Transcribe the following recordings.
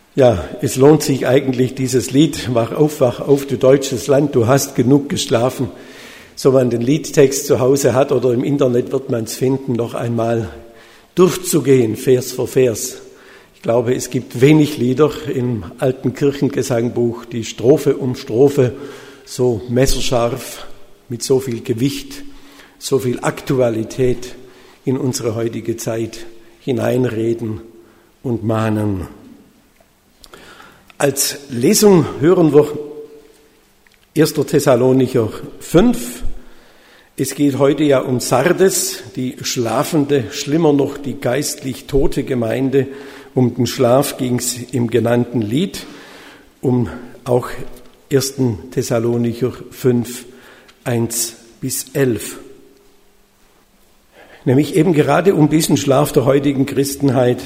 Ja, es lohnt sich eigentlich dieses Lied, wach auf, du deutsches Land, du hast genug geschlafen. So man den Liedtext zu Hause hat oder im Internet wird man es finden, noch einmal durchzugehen, Vers für Vers. Ich glaube, es gibt wenig Lieder im alten Kirchengesangbuch, die Strophe um Strophe so messerscharf, mit so viel Gewicht, so viel Aktualität in unsere heutige Zeit hineinreden und mahnen. Als Lesung hören wir 1. Thessalonicher 5. Es geht heute ja um Sardes, die schlafende, schlimmer noch die geistlich tote Gemeinde. Um den Schlaf ging es im genannten Lied, um auch 1. Thessalonicher 5, 1-11. Nämlich eben gerade um diesen Schlaf der heutigen Christenheit,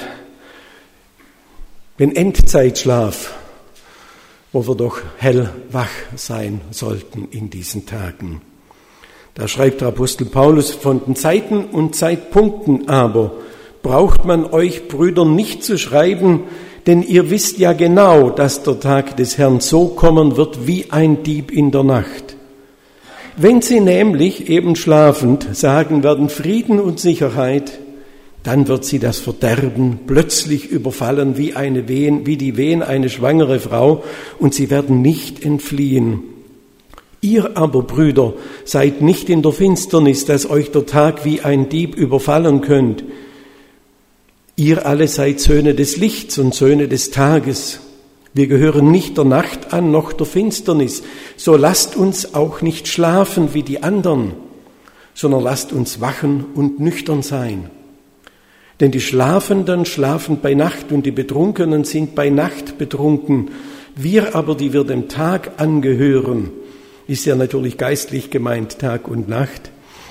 den Endzeitschlaf, wo wir doch hellwach sein sollten in diesen Tagen. Da schreibt der Apostel Paulus: Von den Zeiten und Zeitpunkten aber braucht man euch, Brüder, nicht zu schreiben, denn ihr wisst ja genau, dass der Tag des Herrn so kommen wird wie ein Dieb in der Nacht. Wenn sie nämlich eben schlafend sagen werden Frieden und Sicherheit, dann wird sie das Verderben plötzlich überfallen wie die Wehen eine schwangere Frau, und sie werden nicht entfliehen. Ihr aber, Brüder, seid nicht in der Finsternis, dass euch der Tag wie ein Dieb überfallen könnt. Ihr alle seid Söhne des Lichts und Söhne des Tages. Wir gehören nicht der Nacht an, noch der Finsternis. So lasst uns auch nicht schlafen wie die anderen, sondern lasst uns wachen und nüchtern sein. Denn die Schlafenden schlafen bei Nacht und die Betrunkenen sind bei Nacht betrunken. Wir aber, die wir dem Tag angehören, ist ja natürlich geistlich gemeint, Tag und Nacht.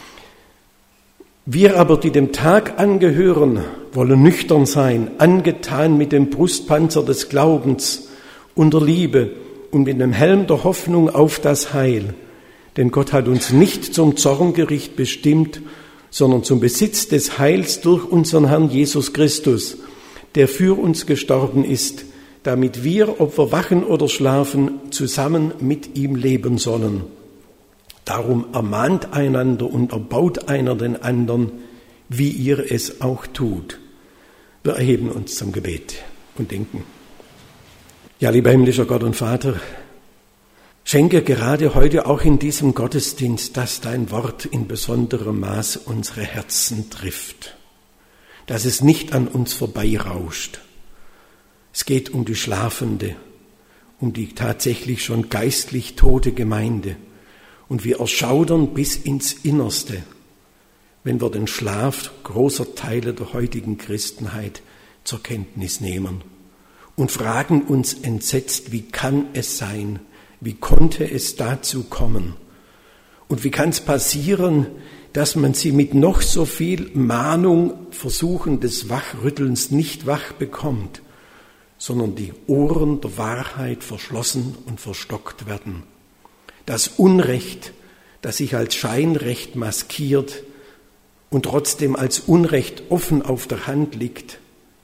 Wir aber, die dem Tag angehören, wollen nüchtern sein, angetan mit dem Brustpanzer des Glaubens und der Liebe und mit dem Helm der Hoffnung auf das Heil. Denn Gott hat uns nicht zum Zorngericht bestimmt, sondern zum Besitz des Heils durch unseren Herrn Jesus Christus, der für uns gestorben ist, damit wir, ob wir wachen oder schlafen, zusammen mit ihm leben sollen. Darum ermahnt einander und erbaut einer den anderen, wie ihr es auch tut. Wir erheben uns zum Gebet und denken. Ja, lieber himmlischer Gott und Vater, schenke gerade heute auch in diesem Gottesdienst, dass dein Wort in besonderem Maß unsere Herzen trifft, dass es nicht an uns vorbeirauscht. Es geht um die schlafende, um die tatsächlich schon geistlich tote Gemeinde. Und wir erschaudern bis ins Innerste, wenn wir den Schlaf großer Teile der heutigen Christenheit zur Kenntnis nehmen und fragen uns entsetzt, wie kann es sein, wie konnte es dazu kommen? Und wie kann es passieren, dass man sie mit noch so viel Mahnung, Versuchen des Wachrüttelns nicht wach bekommt, sondern die Ohren der Wahrheit verschlossen und verstockt werden? Das Unrecht, das sich als Scheinrecht maskiert und trotzdem als Unrecht offen auf der Hand liegt,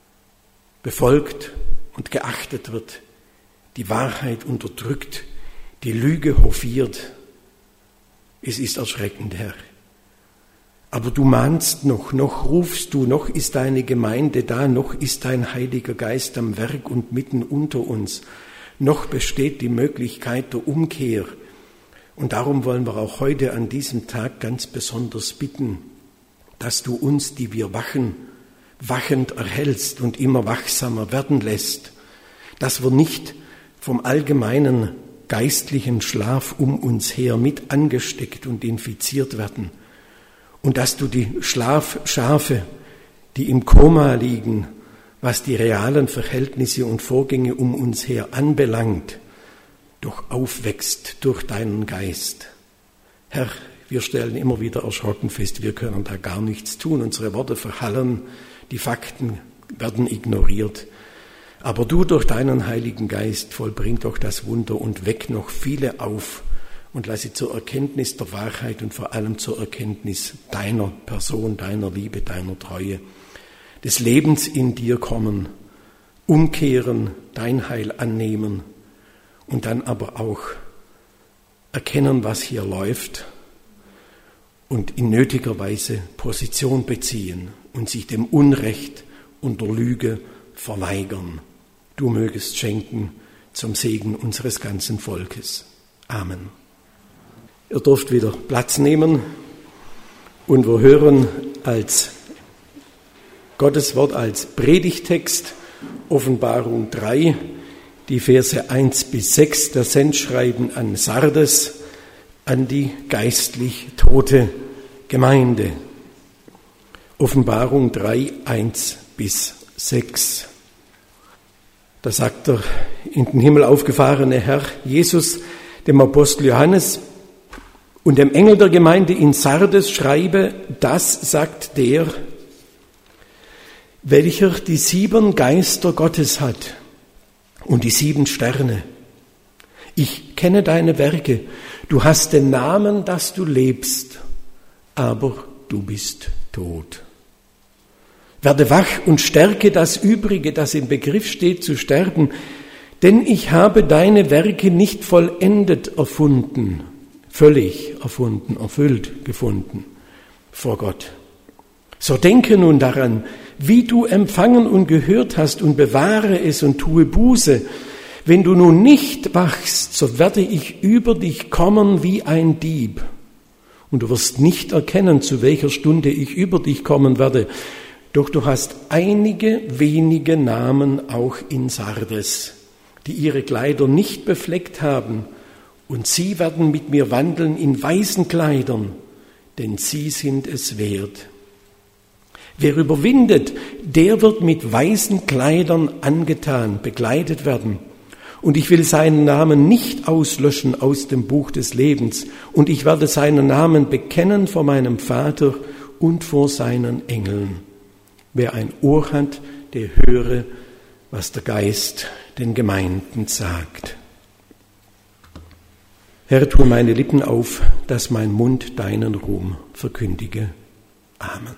befolgt und geachtet wird, die Wahrheit unterdrückt, die Lüge hofiert. Es ist erschreckend, Herr. Aber du mahnst noch rufst du, noch ist deine Gemeinde da, noch ist dein Heiliger Geist am Werk und mitten unter uns. Noch besteht die Möglichkeit der Umkehr. Und darum wollen wir auch heute an diesem Tag ganz besonders bitten, dass du uns, die wir wachen, wachend erhältst und immer wachsamer werden lässt, dass wir nicht vom allgemeinen geistlichen Schlaf um uns her mit angesteckt und infiziert werden und dass du die Schlafschafe, die im Koma liegen, was die realen Verhältnisse und Vorgänge um uns her anbelangt, doch aufwächst durch deinen Geist. Herr, wir stellen immer wieder erschrocken fest, wir können da gar nichts tun. Unsere Worte verhallen, die Fakten werden ignoriert. Aber du durch deinen Heiligen Geist vollbring doch das Wunder und weck noch viele auf und lass sie zur Erkenntnis der Wahrheit und vor allem zur Erkenntnis deiner Person, deiner Liebe, deiner Treue, des Lebens in dir kommen, umkehren, dein Heil annehmen und dann aber auch erkennen, was hier läuft und in nötiger Weise Position beziehen und sich dem Unrecht und der Lüge verweigern. Du mögest schenken zum Segen unseres ganzen Volkes. Amen. Ihr dürft wieder Platz nehmen und wir hören als Gottes Wort als Predigtext Offenbarung 3, die Verse 1 bis 6, das Sendschreiben an Sardes, an die geistlich tote Gemeinde. Offenbarung 3, 1 bis 6. Da sagt der in den Himmel aufgefahrene Herr Jesus dem Apostel Johannes: Und dem Engel der Gemeinde in Sardes schreibe, das sagt der, welcher die 7 Geister Gottes hat und die 7 Sterne. Ich kenne deine Werke, du hast den Namen, dass du lebst, aber du bist tot. Werde wach und stärke das Übrige, das im Begriff steht zu sterben, denn ich habe deine Werke nicht vollendet erfunden, völlig erfunden, erfüllt gefunden vor Gott. So denke nun daran, wie du empfangen und gehört hast, und bewahre es und tue Buße. Wenn du nun nicht wachst, so werde ich über dich kommen wie ein Dieb. Und du wirst nicht erkennen, zu welcher Stunde ich über dich kommen werde. Doch du hast einige wenige Namen auch in Sardes, die ihre Kleider nicht befleckt haben, und sie werden mit mir wandeln in weißen Kleidern, denn sie sind es wert. Wer überwindet, der wird mit weißen Kleidern angetan, bekleidet werden. Und ich will seinen Namen nicht auslöschen aus dem Buch des Lebens. Und ich werde seinen Namen bekennen vor meinem Vater und vor seinen Engeln. Wer ein Ohr hat, der höre, was der Geist den Gemeinden sagt. Herr, tue meine Lippen auf, dass mein Mund deinen Ruhm verkündige. Amen.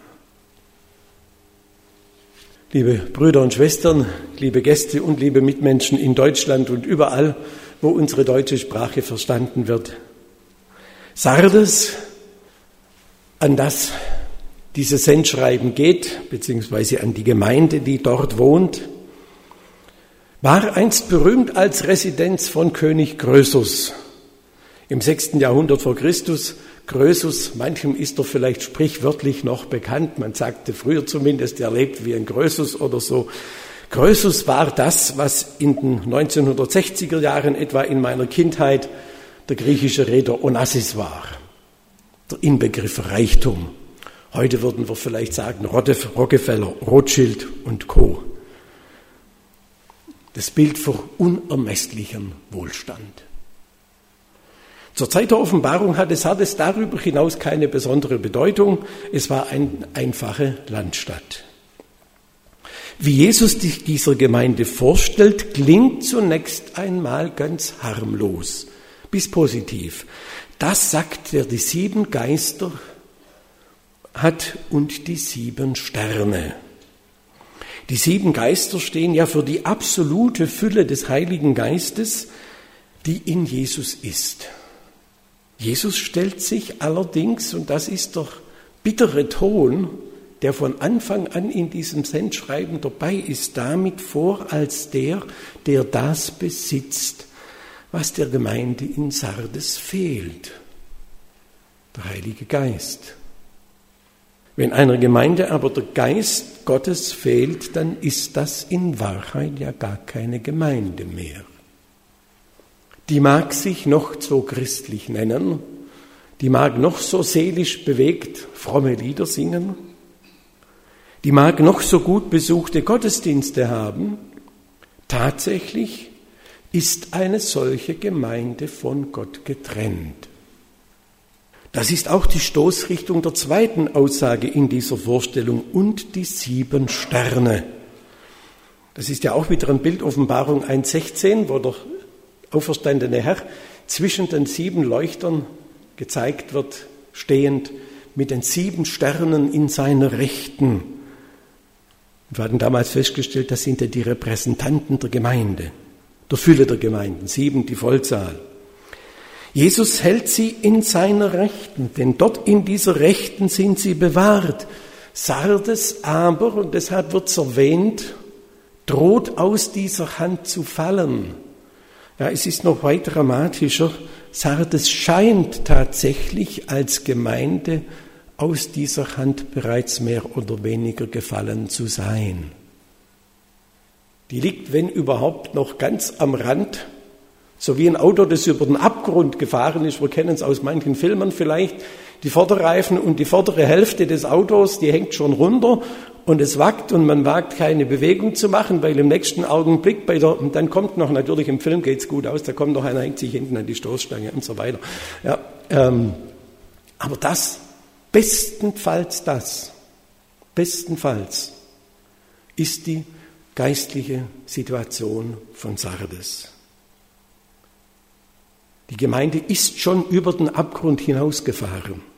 Liebe Brüder und Schwestern, liebe Gäste und liebe Mitmenschen in Deutschland und überall, wo unsere deutsche Sprache verstanden wird. Sardes, an das dieses Sendschreiben geht, beziehungsweise an die Gemeinde, die dort wohnt, war einst berühmt als Residenz von König Krösus. Im 6. Jahrhundert vor Christus, Krösus, manchem ist er vielleicht sprichwörtlich noch bekannt, man sagte früher zumindest, er lebt wie ein Krösus oder so. Krösus war das, was in den 1960er Jahren etwa in meiner Kindheit der griechische Reeder Onassis war. Der Inbegriff Reichtum. Heute würden wir vielleicht sagen Rockefeller, Rothschild und Co. Das Bild für unermesslichen Wohlstand. Zur Zeit der Offenbarung hatte Sardes darüber hinaus keine besondere Bedeutung. Es war eine einfache Landstadt. Wie Jesus dieser Gemeinde vorstellt, klingt zunächst einmal ganz harmlos bis positiv. Das sagt er, die 7 Geister hat und die 7 Sterne. Die 7 Geister stehen ja für die absolute Fülle des Heiligen Geistes, die in Jesus ist. Jesus stellt sich allerdings, und das ist der bittere Ton, der von Anfang an in diesem Sendschreiben dabei ist, damit vor als der, der das besitzt, was der Gemeinde in Sardes fehlt. Der Heilige Geist. Wenn einer Gemeinde aber der Geist Gottes fehlt, dann ist das in Wahrheit ja gar keine Gemeinde mehr. Die mag sich noch so christlich nennen, die mag noch so seelisch bewegt fromme Lieder singen, die mag noch so gut besuchte Gottesdienste haben, tatsächlich ist eine solche Gemeinde von Gott getrennt. Das ist auch die Stoßrichtung der zweiten Aussage in dieser Vorstellung, und die 7 Sterne. Das ist ja auch wieder ein Bild, Offenbarung 1,16, wo der auferstandene Herr zwischen den 7 Leuchtern gezeigt wird, stehend mit den 7 Sternen in seiner Rechten. Wir hatten damals festgestellt, das sind ja die Repräsentanten der Gemeinde, der Fülle der Gemeinden, 7 die Vollzahl. Jesus hält sie in seiner Rechten, denn dort in dieser Rechten sind sie bewahrt. Sardes aber, und deshalb wird es erwähnt, droht aus dieser Hand zu fallen. Ja, es ist noch weit dramatischer. Sardes scheint tatsächlich als Gemeinde aus dieser Hand bereits mehr oder weniger gefallen zu sein. Die liegt, wenn überhaupt, noch ganz am Rand, so wie ein Auto, das über den Abgrund gefahren ist. Wir kennen es aus manchen Filmen vielleicht. Die Vorderreifen und die vordere Hälfte des Autos, die hängt schon runter und es wackt und man wagt keine Bewegung zu machen, weil im nächsten Augenblick und dann kommt noch, natürlich im Film geht's gut aus, da kommt noch einer, hängt sich hinten an die Stoßstange und so weiter. Ja, aber bestenfalls ist die geistliche Situation von Sardes. Die Gemeinde ist schon über den Abgrund hinausgefahren.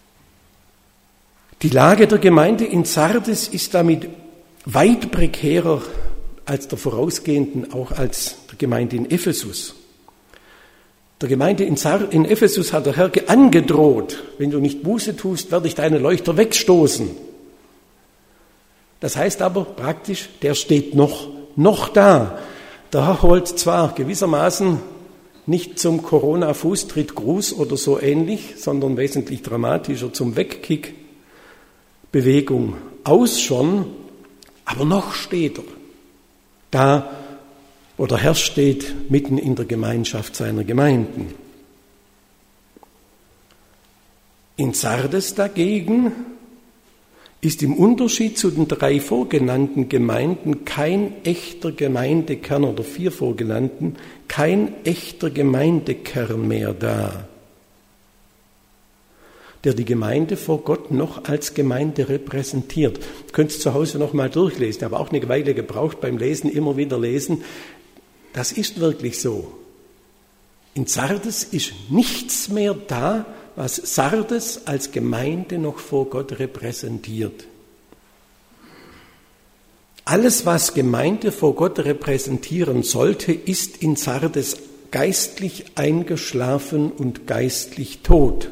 Die Lage der Gemeinde in Sardes ist damit weit prekärer als der vorausgehenden, auch als der Gemeinde in Ephesus. Der Gemeinde in Ephesus hat der Herr angedroht, wenn du nicht Buße tust, werde ich deine Leuchter wegstoßen. Das heißt aber praktisch, der steht noch da. Der Herr holt zwar gewissermaßen nicht zum Corona-Fußtritt-Gruß oder so ähnlich, sondern wesentlich dramatischer zum Wegkick-Bewegung aus schon, aber noch steht er da, wo der Herr steht mitten in der Gemeinschaft seiner Gemeinden. In Sardes dagegen ist im Unterschied zu den 3 vorgenannten Gemeinden kein echter Gemeindekern oder 4 vorgenannten, kein echter Gemeindekern mehr da, der die Gemeinde vor Gott noch als Gemeinde repräsentiert. Du könntest zu Hause noch mal durchlesen, aber auch eine Weile gebraucht beim Lesen, immer wieder lesen. Das ist wirklich so. In Sardes ist nichts mehr da, was Sardes als Gemeinde noch vor Gott repräsentiert. Alles, was Gemeinde vor Gott repräsentieren sollte, ist in Sardes geistlich eingeschlafen und geistlich tot.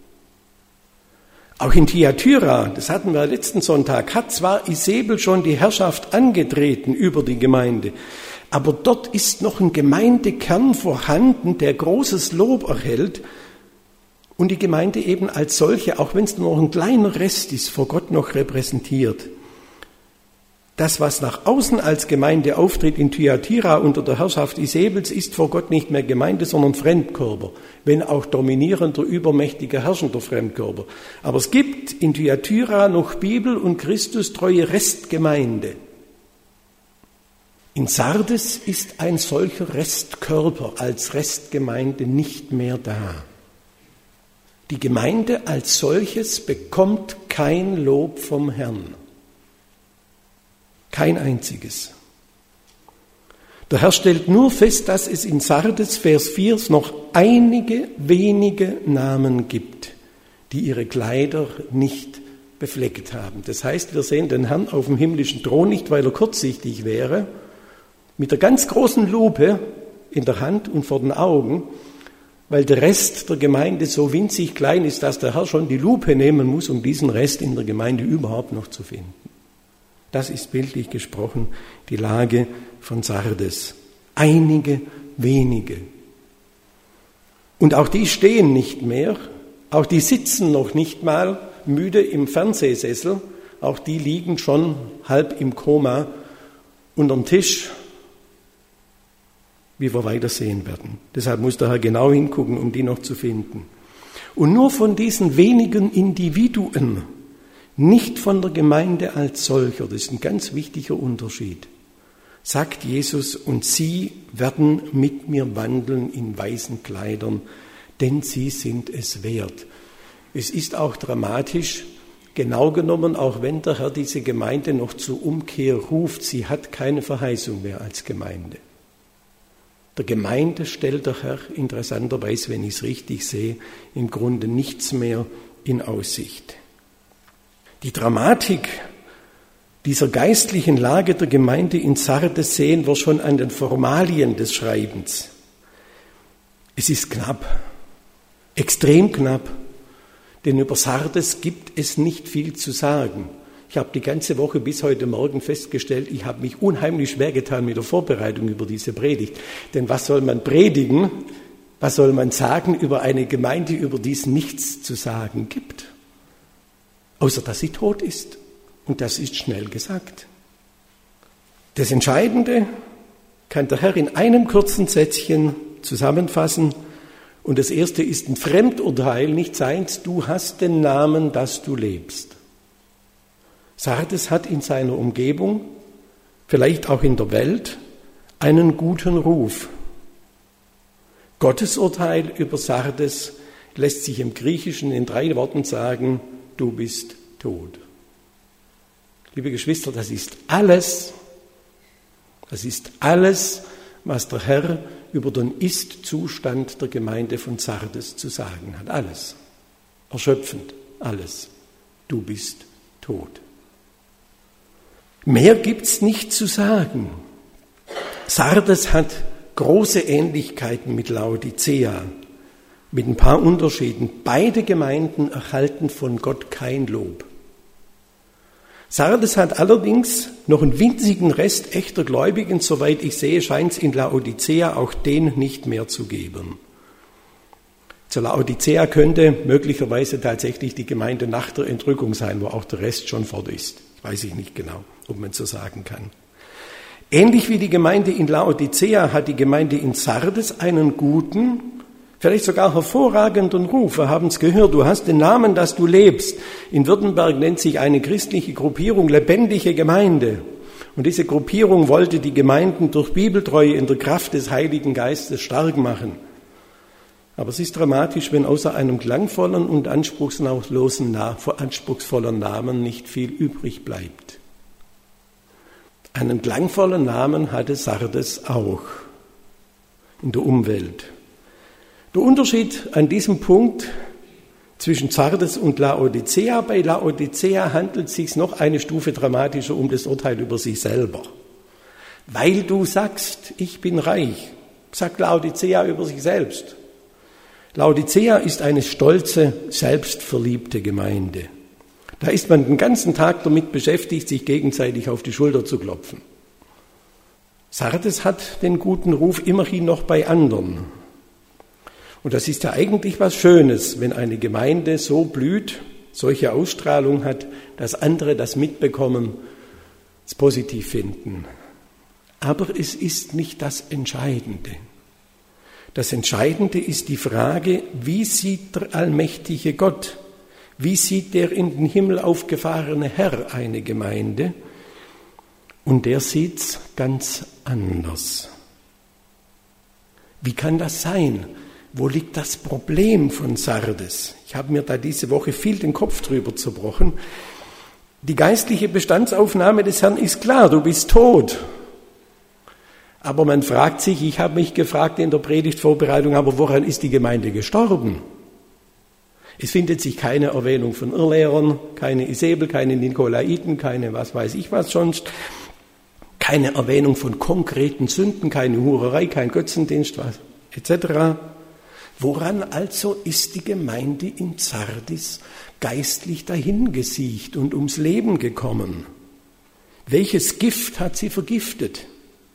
Auch in Thyatira, das hatten wir letzten Sonntag, hat zwar Isabel schon die Herrschaft angetreten über die Gemeinde, aber dort ist noch ein Gemeindekern vorhanden, der großes Lob erhält und die Gemeinde eben als solche, auch wenn es nur noch ein kleiner Rest ist, vor Gott noch repräsentiert. Das, was nach außen als Gemeinde auftritt in Thyatira unter der Herrschaft Isabels, ist vor Gott nicht mehr Gemeinde, sondern Fremdkörper, wenn auch dominierender, übermächtiger, herrschender Fremdkörper. Aber es gibt in Thyatira noch Bibel- und Christustreue Restgemeinde. In Sardes ist ein solcher Restkörper als Restgemeinde nicht mehr da. Die Gemeinde als solches bekommt kein Lob vom Herrn. Kein einziges. Der Herr stellt nur fest, dass es in Sardes, Vers 4, noch einige wenige Namen gibt, die ihre Kleider nicht befleckt haben. Das heißt, wir sehen den Herrn auf dem himmlischen Thron nicht, weil er kurzsichtig wäre, mit der ganz großen Lupe in der Hand und vor den Augen, weil der Rest der Gemeinde so winzig klein ist, dass der Herr schon die Lupe nehmen muss, um diesen Rest in der Gemeinde überhaupt noch zu finden. Das ist bildlich gesprochen die Lage von Sardes. Einige wenige. Und auch die stehen nicht mehr, auch die sitzen noch nicht mal müde im Fernsehsessel, auch die liegen schon halb im Koma unterm Tisch, wie wir weiter sehen werden. Deshalb muss der Herr genau hingucken, um die noch zu finden. Und nur von diesen wenigen Individuen, nicht von der Gemeinde als solcher, das ist ein ganz wichtiger Unterschied, sagt Jesus, und sie werden mit mir wandeln in weißen Kleidern, denn sie sind es wert. Es ist auch dramatisch, genau genommen, auch wenn der Herr diese Gemeinde noch zur Umkehr ruft, sie hat keine Verheißung mehr als Gemeinde. Der Gemeinde stellt der Herr interessanterweise, wenn ich es richtig sehe, im Grunde nichts mehr in Aussicht. Die Dramatik dieser geistlichen Lage der Gemeinde in Sardes sehen wir schon an den Formalien des Schreibens. Es ist knapp, extrem knapp, denn über Sardes gibt es nicht viel zu sagen. Ich habe die ganze Woche bis heute Morgen festgestellt, ich habe mich unheimlich schwer getan mit der Vorbereitung über diese Predigt. Denn was soll man predigen, was soll man sagen über eine Gemeinde, über die es nichts zu sagen gibt? Außer dass sie tot ist. Und das ist schnell gesagt. Das Entscheidende kann der Herr in einem kurzen Sätzchen zusammenfassen. Und das erste ist ein Fremdurteil, nicht seins, du hast den Namen, dass du lebst. Sardes hat in seiner Umgebung, vielleicht auch in der Welt, einen guten Ruf. Gottes Urteil über Sardes lässt sich im Griechischen in 3 Worten sagen, du bist tot. Liebe Geschwister, das ist alles, was der Herr über den Ist-Zustand der Gemeinde von Sardes zu sagen hat. Alles. Erschöpfend. Alles. Du bist tot. Mehr gibt's nicht zu sagen. Sardes hat große Ähnlichkeiten mit Laodicea, mit ein paar Unterschieden. Beide Gemeinden erhalten von Gott kein Lob. Sardes hat allerdings noch einen winzigen Rest echter Gläubigen, soweit ich sehe, scheint es in Laodicea auch den nicht mehr zu geben. Zu Laodicea könnte möglicherweise tatsächlich die Gemeinde nach der Entrückung sein, wo auch der Rest schon fort ist. Weiß ich nicht genau, ob man so sagen kann. Ähnlich wie die Gemeinde in Laodicea hat die Gemeinde in Sardes einen guten, vielleicht sogar hervorragenden Ruf. Wir haben es gehört, du hast den Namen, dass du lebst. In Württemberg nennt sich eine christliche Gruppierung lebendige Gemeinde. Und diese Gruppierung wollte die Gemeinden durch Bibeltreue in der Kraft des Heiligen Geistes stark machen. Aber es ist dramatisch, wenn außer einem klangvollen und anspruchsvollen Namen nicht viel übrig bleibt. Einen klangvollen Namen hatte Sardes auch in der Umwelt. Der Unterschied an diesem Punkt zwischen Sardes und Laodicea, bei Laodicea handelt es sich noch eine Stufe dramatischer um das Urteil über sich selber. Weil du sagst, ich bin reich, sagt Laodicea über sich selbst. Laodicea ist eine stolze, selbstverliebte Gemeinde. Da ist man den ganzen Tag damit beschäftigt, sich gegenseitig auf die Schulter zu klopfen. Sardes hat den guten Ruf immerhin noch bei anderen. Und das ist ja eigentlich was Schönes, wenn eine Gemeinde so blüht, solche Ausstrahlung hat, dass andere das mitbekommen, es positiv finden. Aber es ist nicht das Entscheidende. Das Entscheidende ist die Frage, wie sieht der allmächtige Gott, wie sieht der in den Himmel aufgefahrene Herr eine Gemeinde? Und der sieht's ganz anders. Wie kann das sein? Wo liegt das Problem von Sardes? Ich habe mir da diese Woche viel den Kopf drüber zerbrochen. Die geistliche Bestandsaufnahme des Herrn ist klar, du bist tot. Aber man fragt sich, ich habe mich gefragt in der Predigtvorbereitung, aber woran ist die Gemeinde gestorben? Es findet sich keine Erwähnung von Irrlehrern, keine Isabel, keine Nikolaiten, keine was weiß ich was sonst, keine Erwähnung von konkreten Sünden, keine Hurerei, kein Götzendienst, was, etc. Woran also ist die Gemeinde in Sardis geistlich dahingesiecht und ums Leben gekommen? Welches Gift hat sie vergiftet?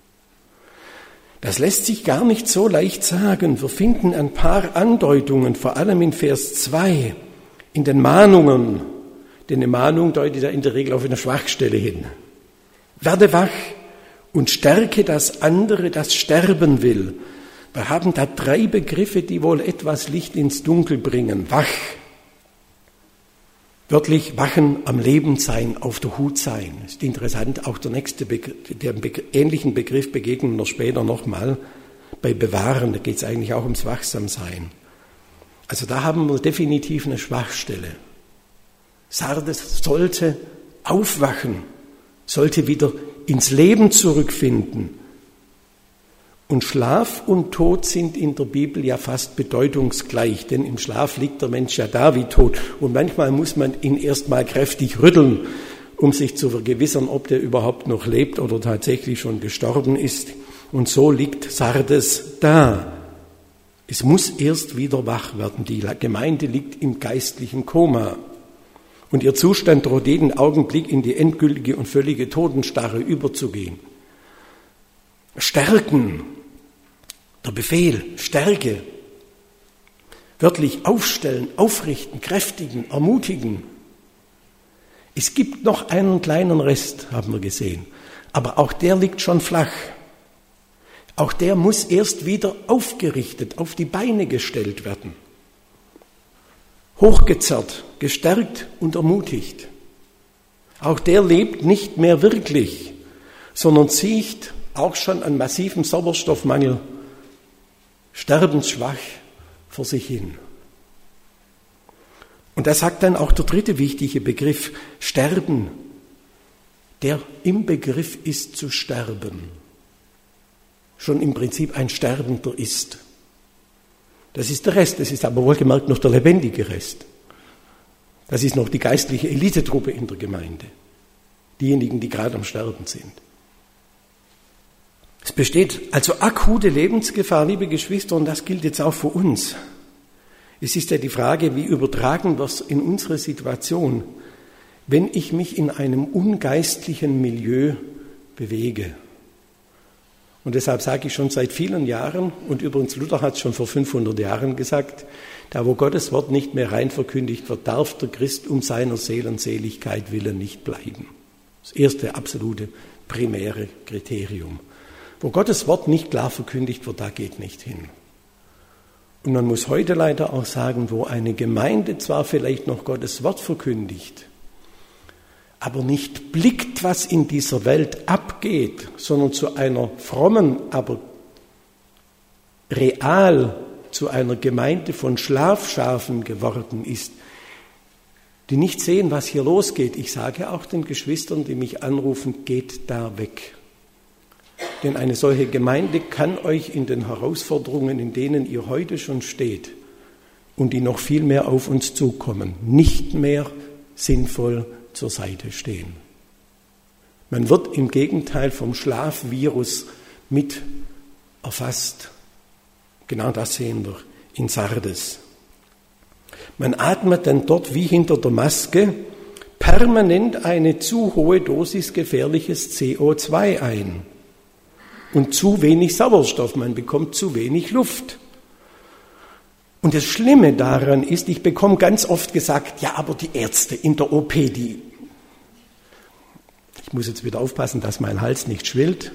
Das lässt sich gar nicht so leicht sagen. Wir finden ein paar Andeutungen, vor allem in Vers 2, in den Mahnungen. Denn eine Mahnung deutet ja in der Regel auf eine Schwachstelle hin. Werde wach und stärke das andere, das sterben will. Wir haben da 3 Begriffe, die wohl etwas Licht ins Dunkel bringen. Wach, wörtlich wachen, am Leben sein, auf der Hut sein. Ist interessant, auch der nächste ähnlichen Begriff begegnen wir später nochmal. Bei bewahren, da geht es eigentlich auch ums Wachsamsein. Also da haben wir definitiv eine Schwachstelle. Sardes sollte aufwachen, sollte wieder ins Leben zurückfinden. Und Schlaf und Tod sind in der Bibel ja fast bedeutungsgleich, denn im Schlaf liegt der Mensch ja da wie tot. Und manchmal muss man ihn erst mal kräftig rütteln um sich zu vergewissern, ob der überhaupt noch lebt oder tatsächlich schon gestorben ist. Und so liegt Sardes da. Es muss erst wieder wach werden. Die Gemeinde liegt im geistlichen Koma. Und ihr Zustand droht jeden Augenblick in die endgültige und völlige Totenstarre überzugehen. Stärken, der Befehl, Stärke, wörtlich aufstellen, aufrichten, kräftigen, ermutigen. Es gibt noch einen kleinen Rest, haben wir gesehen, aber auch der liegt schon flach. Auch der muss erst wieder aufgerichtet, auf die Beine gestellt werden. Hochgezerrt, gestärkt und ermutigt. Auch der lebt nicht mehr wirklich, sondern siecht auch schon an massivem Sauerstoffmangel, sterbensschwach vor sich hin. Und da sagt dann auch der dritte wichtige Begriff, Sterben, der im Begriff ist zu sterben. Schon im Prinzip ein Sterbender ist. Das ist der Rest, das ist aber wohlgemerkt noch der lebendige Rest. Das ist noch die geistliche Elitetruppe in der Gemeinde. Diejenigen, die gerade am Sterben sind. Es besteht also akute Lebensgefahr, liebe Geschwister, und das gilt jetzt auch für uns. Es ist ja die Frage, wie übertragen wir es in unsere Situation, wenn ich mich in einem ungeistlichen Milieu bewege. Und deshalb sage ich schon seit vielen Jahren, und übrigens Luther hat es schon vor 500 Jahren gesagt, da wo Gottes Wort nicht mehr rein verkündigt wird, darf der Christ um seiner Seelenseligkeit willen nicht bleiben. Das erste absolute primäre Kriterium. Wo Gottes Wort nicht klar verkündigt wird, da geht nicht hin. Und man muss heute leider auch sagen, wo eine Gemeinde zwar vielleicht noch Gottes Wort verkündigt, aber nicht blickt, was in dieser Welt abgeht, sondern zu einer frommen, aber real zu einer Gemeinde von Schlafschafen geworden ist, die nicht sehen, was hier losgeht. Ich sage auch den Geschwistern, die mich anrufen, geht da weg. Denn eine solche Gemeinde kann euch in den Herausforderungen, in denen ihr heute schon steht und die noch viel mehr auf uns zukommen, nicht mehr sinnvoll zur Seite stehen. Man wird im Gegenteil vom Schlafvirus mit erfasst. Genau das sehen wir in Sardes. Man atmet dann dort wie hinter der Maske permanent eine zu hohe Dosis gefährliches CO2 ein. Und zu wenig Sauerstoff, man bekommt zu wenig Luft. Und das Schlimme daran ist, ich bekomme ganz oft gesagt, ja, aber die Ärzte in der OP, ich muss jetzt wieder aufpassen, dass mein Hals nicht schwillt,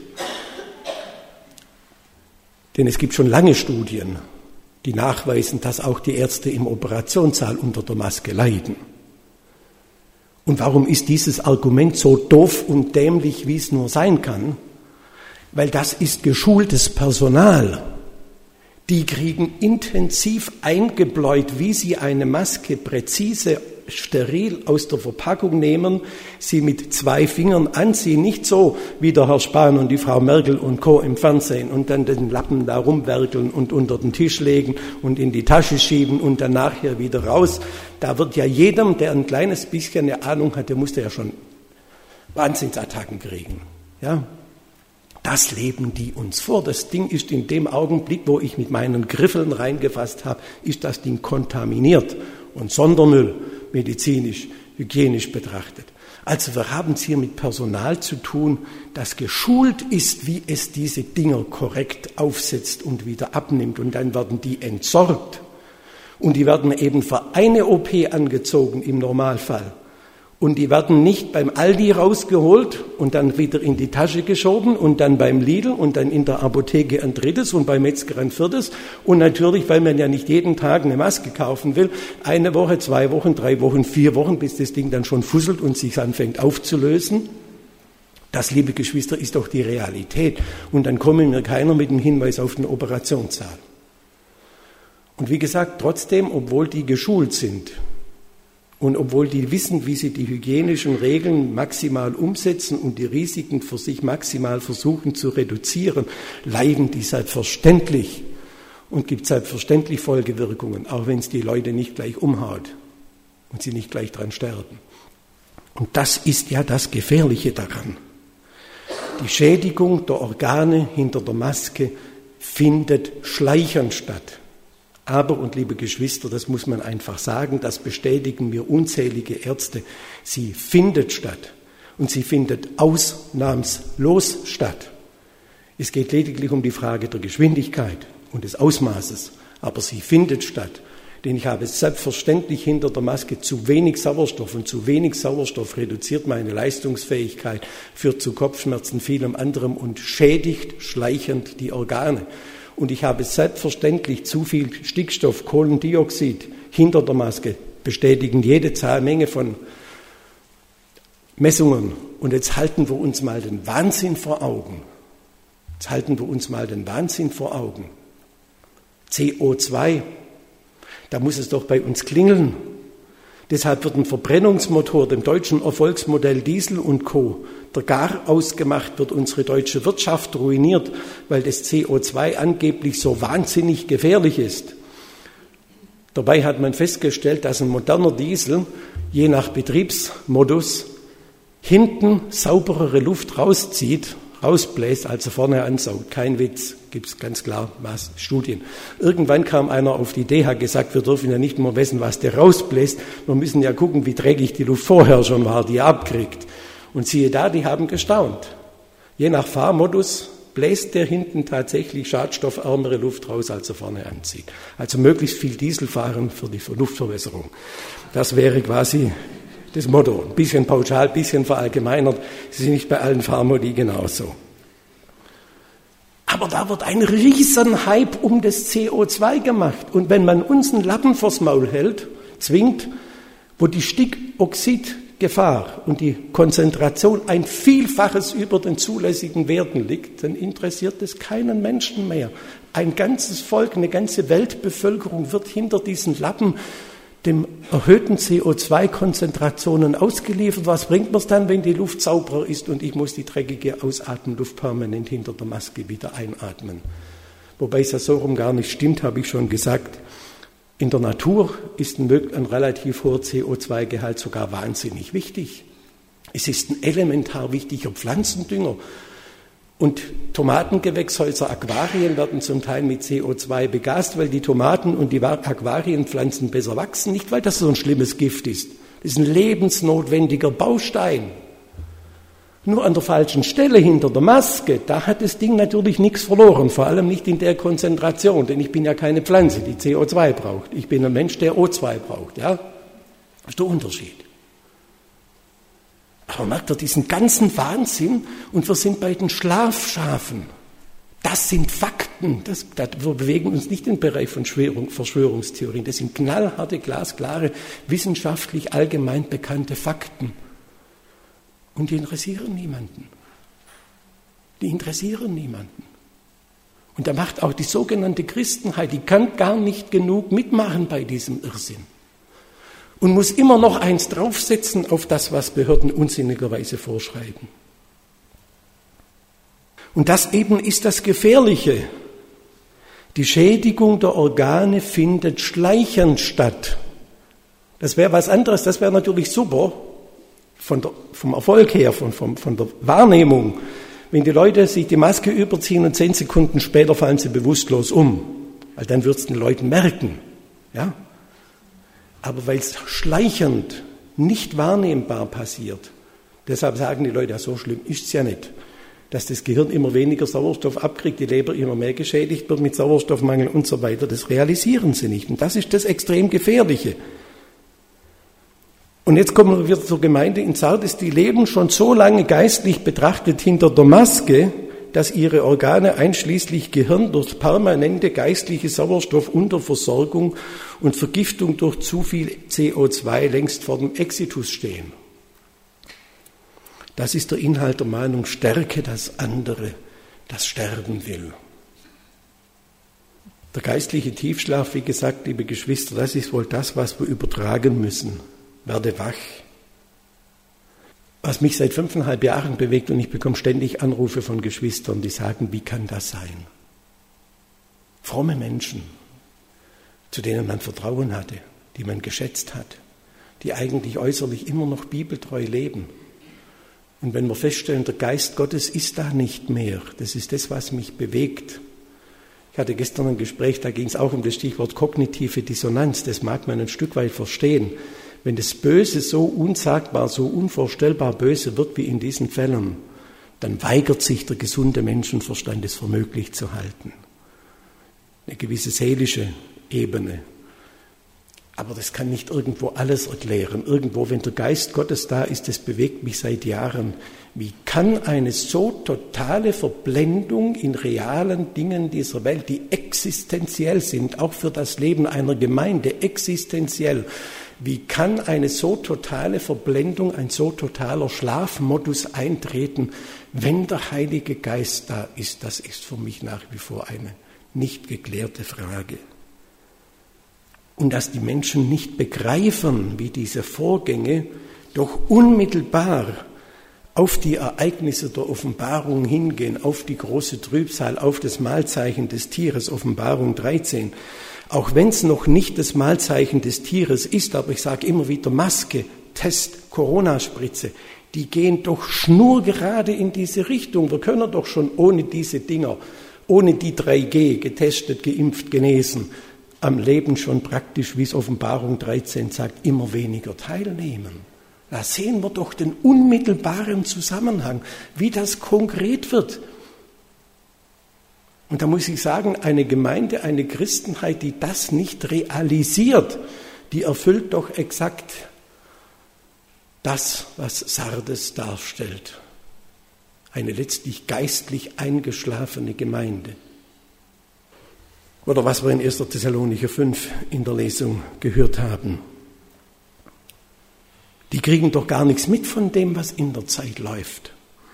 denn es gibt schon lange Studien, die nachweisen, dass auch die Ärzte im Operationssaal unter der Maske leiden. Und warum ist dieses Argument so doof und dämlich, wie es nur sein kann? Weil das ist geschultes Personal. Die kriegen intensiv eingebläut, wie sie eine Maske präzise, steril aus der Verpackung nehmen, sie mit 2 Fingern anziehen, nicht so wie der Herr Spahn und die Frau Merkel und Co. im Fernsehen und dann den Lappen da rumwerkeln und unter den Tisch legen und in die Tasche schieben und dann nachher wieder raus. Da wird ja jedem, der ein kleines bisschen eine Ahnung hat, der musste ja schon Wahnsinnsattacken kriegen. Ja? Das leben die uns vor. Das Ding ist in dem Augenblick, wo ich mit meinen Griffeln reingefasst habe, ist das Ding kontaminiert und Sondermüll, medizinisch, hygienisch betrachtet. Also wir haben es hier mit Personal zu tun, das geschult ist, wie es diese Dinger korrekt aufsetzt und wieder abnimmt. Und dann werden die entsorgt. Und die werden eben für eine OP angezogen im Normalfall. Und die werden nicht beim Aldi rausgeholt und dann wieder in die Tasche geschoben und dann beim Lidl und dann in der Apotheke ein drittes und beim Metzger ein viertes. Und natürlich, weil man ja nicht jeden Tag eine Maske kaufen will, 1 Woche, 2 Wochen, 3 Wochen, 4 Wochen, bis das Ding dann schon fusselt und sich anfängt aufzulösen. Das, liebe Geschwister, ist doch die Realität. Und dann kommen mir keiner mit dem Hinweis auf den Operationssaal. Und wie gesagt, trotzdem, obwohl die geschult sind, und obwohl die wissen, wie sie die hygienischen Regeln maximal umsetzen und die Risiken für sich maximal versuchen zu reduzieren, leiden die selbstverständlich und gibt selbstverständlich Folgewirkungen, auch wenn es die Leute nicht gleich umhaut und sie nicht gleich dran sterben. Und das ist ja das Gefährliche daran. Die Schädigung der Organe hinter der Maske findet schleichend statt. Aber, und liebe Geschwister, das muss man einfach sagen, das bestätigen mir unzählige Ärzte, sie findet statt. Und sie findet ausnahmslos statt. Es geht lediglich um die Frage der Geschwindigkeit und des Ausmaßes, aber sie findet statt. Denn ich habe selbstverständlich hinter der Maske zu wenig Sauerstoff und zu wenig Sauerstoff reduziert meine Leistungsfähigkeit, führt zu Kopfschmerzen, vielem anderem und schädigt schleichend die Organe. Und ich habe selbstverständlich zu viel Stickstoff, Kohlendioxid hinter der Maske, bestätigen jede Menge von Messungen. Und jetzt halten wir uns mal den Wahnsinn vor Augen. CO2, da muss es doch bei uns klingeln. Deshalb wird ein Verbrennungsmotor, dem deutschen Erfolgsmodell Diesel und Co., der gar ausgemacht, wird unsere deutsche Wirtschaft ruiniert, weil das CO2 angeblich so wahnsinnig gefährlich ist. Dabei hat man festgestellt, dass ein moderner Diesel je nach Betriebsmodus hinten sauberere Luft rausbläst, als er vorne ansaugt. Kein Witz, gibt es ganz klar Studien. Irgendwann kam einer auf die Idee, hat gesagt, wir dürfen ja nicht mehr wissen, was der rausbläst. Wir müssen ja gucken, wie dreckig die Luft vorher schon war, die er abkriegt. Und siehe da, die haben gestaunt. Je nach Fahrmodus bläst der hinten tatsächlich schadstoffärmere Luft raus, als er vorne anzieht. Also möglichst viel Diesel fahren für die Luftverwässerung. Das wäre quasi das Motto. Ein bisschen pauschal, ein bisschen verallgemeinert. Das ist nicht bei allen Fahrmodi genauso. Aber da wird ein Riesenhype um das CO2 gemacht. Und wenn man uns einen Lappen vors Maul zwingt, wo die Stickoxidgefahr und die Konzentration ein Vielfaches über den zulässigen Werten liegt, dann interessiert es keinen Menschen mehr. Ein ganzes Volk, eine ganze Weltbevölkerung wird hinter diesen Lappen dem erhöhten CO2-Konzentrationen ausgeliefert. Was bringt mir's dann, wenn die Luft sauberer ist und ich muss die dreckige Ausatemluft permanent hinter der Maske wieder einatmen? Wobei es ja so rum gar nicht stimmt, habe ich schon gesagt. In der Natur ist ein relativ hoher CO2-Gehalt sogar wahnsinnig wichtig. Es ist ein elementar wichtiger Pflanzendünger. Und Tomatengewächshäuser, Aquarien werden zum Teil mit CO2 begast, weil die Tomaten und die Aquarienpflanzen besser wachsen. Nicht, weil das so ein schlimmes Gift ist. Das ist ein lebensnotwendiger Baustein. Nur an der falschen Stelle hinter der Maske, da hat das Ding natürlich nichts verloren, vor allem nicht in der Konzentration, denn ich bin ja keine Pflanze, die CO2 braucht. Ich bin ein Mensch, der O2 braucht. Ja? Das ist der Unterschied. Aber merkt ihr diesen ganzen Wahnsinn und wir sind bei den Schlafschafen. Das sind Fakten. Wir bewegen uns nicht im Bereich von Verschwörungstheorien. Das sind knallharte, glasklare, wissenschaftlich allgemein bekannte Fakten. Und die interessieren niemanden. Und da macht auch die sogenannte Christenheit, die kann gar nicht genug mitmachen bei diesem Irrsinn. Und muss immer noch eins draufsetzen auf das, was Behörden unsinnigerweise vorschreiben. Und das eben ist das Gefährliche. Die Schädigung der Organe findet schleichend statt. Das wäre was anderes, das wäre natürlich super, vom Erfolg her, von der Wahrnehmung, wenn die Leute sich die Maske überziehen und 10 Sekunden später fallen sie bewusstlos um. Weil dann wird es den Leuten merken. Ja? Aber weil es schleichend, nicht wahrnehmbar passiert, deshalb sagen die Leute, ja, so schlimm ist es ja nicht, dass das Gehirn immer weniger Sauerstoff abkriegt, die Leber immer mehr geschädigt wird mit Sauerstoffmangel und so weiter, das realisieren sie nicht. Und das ist das extrem Gefährliche. Und jetzt kommen wir wieder zur Gemeinde in Sardes, die leben schon so lange geistlich betrachtet hinter der Maske, dass ihre Organe einschließlich Gehirn durch permanente geistliche Sauerstoffunterversorgung und Vergiftung durch zu viel CO2 längst vor dem Exitus stehen. Das ist der Inhalt der Mahnung, stärke das andere, das sterben will. Der geistliche Tiefschlaf, wie gesagt, liebe Geschwister, das ist wohl das, was wir übertragen müssen. Werde wach. Was mich seit 5,5 Jahren bewegt, und ich bekomme ständig Anrufe von Geschwistern, die sagen, wie kann das sein? Fromme Menschen, zu denen man Vertrauen hatte, die man geschätzt hat, die eigentlich äußerlich immer noch bibeltreu leben. Und wenn wir feststellen, der Geist Gottes ist da nicht mehr, das ist das, was mich bewegt. Ich hatte gestern ein Gespräch, da ging es auch um das Stichwort kognitive Dissonanz. Das mag man ein Stück weit verstehen. Wenn das Böse so unsagbar, so unvorstellbar böse wird wie in diesen Fällen, dann weigert sich der gesunde Menschenverstand, es für möglich zu halten. Eine gewisse seelische Ebene. Aber das kann nicht irgendwo alles erklären. Irgendwo, wenn der Geist Gottes da ist, das bewegt mich seit Jahren. Wie kann eine so totale Verblendung in realen Dingen dieser Welt, die existenziell sind, auch für das Leben einer Gemeinde, existenziell, wie kann eine so totale Verblendung, ein so totaler Schlafmodus eintreten, wenn der Heilige Geist da ist? Das ist für mich nach wie vor eine nicht geklärte Frage. Und dass die Menschen nicht begreifen, wie diese Vorgänge doch unmittelbar auf die Ereignisse der Offenbarung hingehen, auf die große Trübsal, auf das Mahlzeichen des Tieres, Offenbarung 13. Auch wenn es noch nicht das Mahlzeichen des Tieres ist, aber ich sage immer wieder Maske, Test, Corona-Spritze, die gehen doch schnurgerade in diese Richtung. Wir können doch schon ohne diese Dinger, ohne die 3G, getestet, geimpft, genesen, am Leben schon praktisch, wie es Offenbarung 13 sagt, immer weniger teilnehmen. Da sehen wir doch den unmittelbaren Zusammenhang, wie das konkret wird. Und da muss ich sagen, eine Gemeinde, eine Christenheit, die das nicht realisiert, die erfüllt doch exakt das, was Sardes darstellt. Eine letztlich geistlich eingeschlafene Gemeinde. Oder was wir in 1. Thessalonicher 5 in der Lesung gehört haben. Die kriegen doch gar nichts mit von dem, was in der Zeit läuft.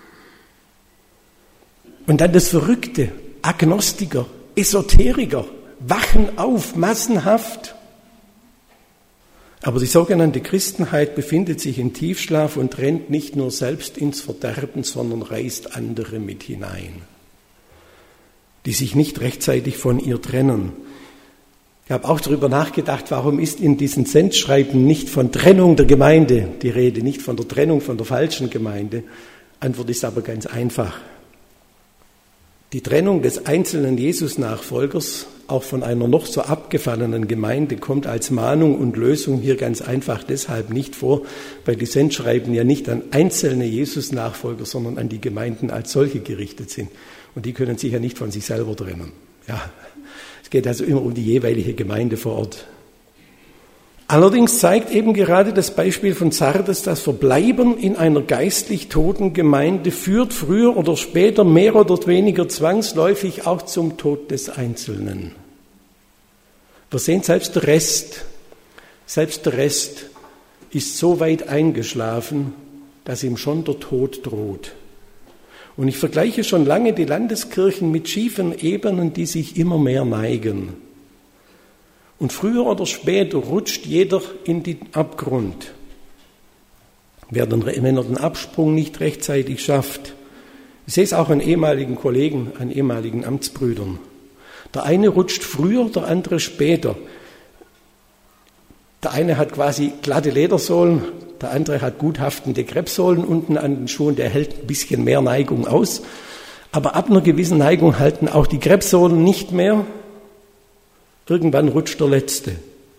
Und dann das Verrückte, Agnostiker, Esoteriker, wachen auf, massenhaft. Aber die sogenannte Christenheit befindet sich in Tiefschlaf und rennt nicht nur selbst ins Verderben, sondern reißt andere mit hinein, die sich nicht rechtzeitig von ihr trennen. Ich habe auch darüber nachgedacht, warum ist in diesen Sendschreiben nicht von Trennung der Gemeinde die Rede, nicht von der Trennung von der falschen Gemeinde. Antwort ist aber ganz einfach. Die Trennung des einzelnen Jesus-Nachfolgers, auch von einer noch so abgefallenen Gemeinde, kommt als Mahnung und Lösung hier ganz einfach deshalb nicht vor, weil die Sendschreiben ja nicht an einzelne Jesus-Nachfolger, sondern an die Gemeinden als solche gerichtet sind. Und die können sich ja nicht von sich selber trennen. Ja, es geht also immer um die jeweilige Gemeinde vor Ort. Allerdings zeigt eben gerade das Beispiel von Sardes, das Verbleiben in einer geistlich toten Gemeinde führt früher oder später mehr oder weniger zwangsläufig auch zum Tod des Einzelnen. Wir sehen, selbst der Rest ist so weit eingeschlafen, dass ihm schon der Tod droht. Und ich vergleiche schon lange die Landeskirchen mit schiefen Ebenen, die sich immer mehr neigen. Und früher oder später rutscht jeder in den Abgrund. Wenn er den Absprung nicht rechtzeitig schafft. Ich sehe es auch an ehemaligen Kollegen, an ehemaligen Amtsbrüdern. Der eine rutscht früher, der andere später. Der eine hat quasi glatte Ledersohlen, der andere hat gut haftende Krebssohlen unten an den Schuhen, der hält ein bisschen mehr Neigung aus. Aber ab einer gewissen Neigung halten auch die Krebssohlen nicht mehr. Irgendwann rutscht der Letzte.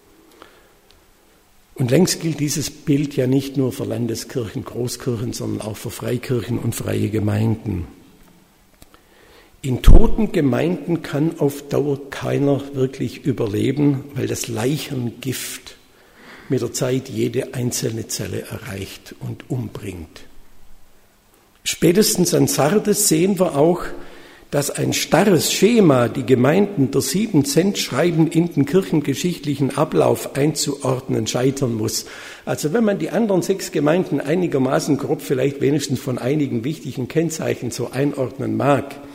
Und längst gilt dieses Bild ja nicht nur für Landeskirchen, Großkirchen, sondern auch für Freikirchen und freie Gemeinden. In toten Gemeinden kann auf Dauer keiner wirklich überleben, weil das Leichengift mit der Zeit jede einzelne Zelle erreicht und umbringt. Spätestens an Sardes sehen wir auch, dass ein starres Schema, die Gemeinden der 7 Sendschreiben in den kirchengeschichtlichen Ablauf einzuordnen, scheitern muss. Also wenn man die anderen 6 Gemeinden einigermaßen grob vielleicht wenigstens von einigen wichtigen Kennzeichen so einordnen mag,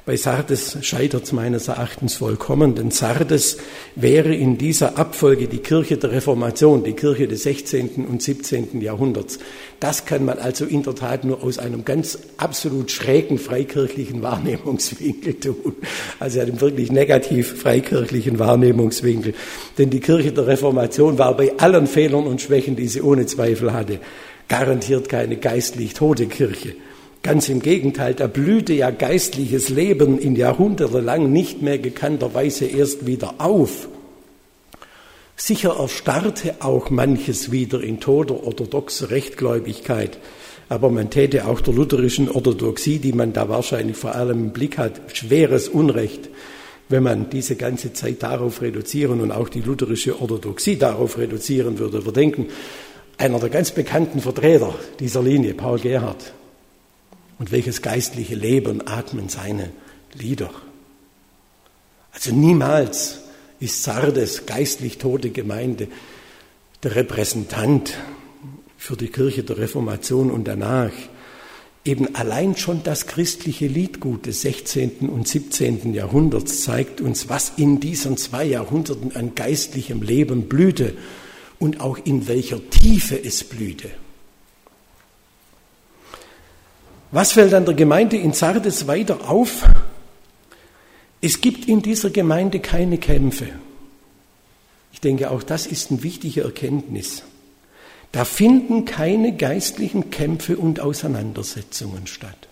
Bei Sardes scheitert es meines Erachtens vollkommen, denn Sardes wäre in dieser Abfolge die Kirche der Reformation, die Kirche des 16. und 17. Jahrhunderts. Das kann man also in der Tat nur aus einem ganz absolut schrägen freikirchlichen Wahrnehmungswinkel tun. Also einem wirklich negativ freikirchlichen Wahrnehmungswinkel. Denn die Kirche der Reformation war bei allen Fehlern und Schwächen, die sie ohne Zweifel hatte, garantiert keine geistlich tote Kirche. Ganz im Gegenteil, da blühte ja geistliches Leben in jahrhundertelang nicht mehr gekannterweise erst wieder auf. Sicher erstarrte auch manches wieder in toter orthodoxer Rechtgläubigkeit, aber man täte auch der lutherischen Orthodoxie, die man da wahrscheinlich vor allem im Blick hat, schweres Unrecht, wenn man diese ganze Zeit darauf reduzieren und auch die lutherische Orthodoxie darauf reduzieren würde. Wir denken, einer der ganz bekannten Vertreter dieser Linie, Paul Gerhardt, und welches geistliche Leben atmen seine Lieder. Also niemals ist Sardes, geistlich tote Gemeinde, der Repräsentant für die Kirche der Reformation und danach. Eben allein schon das christliche Liedgut des 16. und 17. Jahrhunderts zeigt uns, was in diesen 2 Jahrhunderten an geistlichem Leben blühte und auch in welcher Tiefe es blühte. Was fällt an der Gemeinde in Sardes weiter auf? Es gibt in dieser Gemeinde keine Kämpfe. Ich denke, auch das ist eine wichtige Erkenntnis. Da finden keine geistlichen Kämpfe und Auseinandersetzungen statt.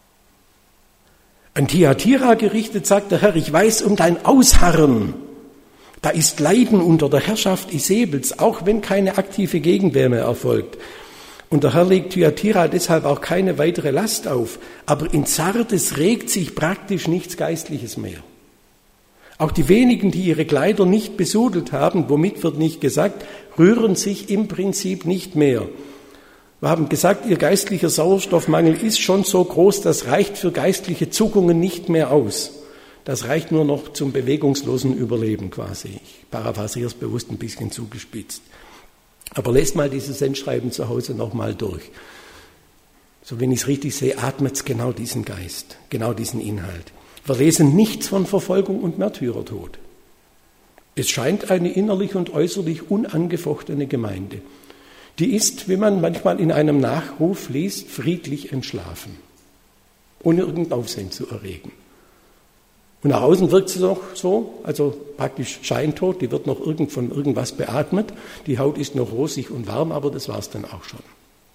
An Thyatira gerichtet sagt der Herr, ich weiß um dein Ausharren. Da ist Leiden unter der Herrschaft Isebels, auch wenn keine aktive Gegenwehr mehr erfolgt. Und der Herr legt Thyatira deshalb auch keine weitere Last auf. Aber in Sardes regt sich praktisch nichts Geistliches mehr. Auch die wenigen, die ihre Kleider nicht besudelt haben, womit wird nicht gesagt, rühren sich im Prinzip nicht mehr. Wir haben gesagt, ihr geistlicher Sauerstoffmangel ist schon so groß, das reicht für geistliche Zuckungen nicht mehr aus. Das reicht nur noch zum bewegungslosen Überleben quasi. Ich paraphrasiere es bewusst ein bisschen zugespitzt. Aber lest mal dieses Sendschreiben zu Hause nochmal durch. So, wenn ich es richtig sehe, atmet es genau diesen Geist, genau diesen Inhalt. Wir lesen nichts von Verfolgung und Märtyrertod. Es scheint eine innerlich und äußerlich unangefochtene Gemeinde. Die ist, wie man manchmal in einem Nachruf liest, friedlich entschlafen, ohne irgendein Aufsehen zu erregen. Und nach außen wirkt sie doch so, also praktisch scheintot, die wird noch von irgendwas beatmet, die Haut ist noch rosig und warm, aber das war es dann auch schon.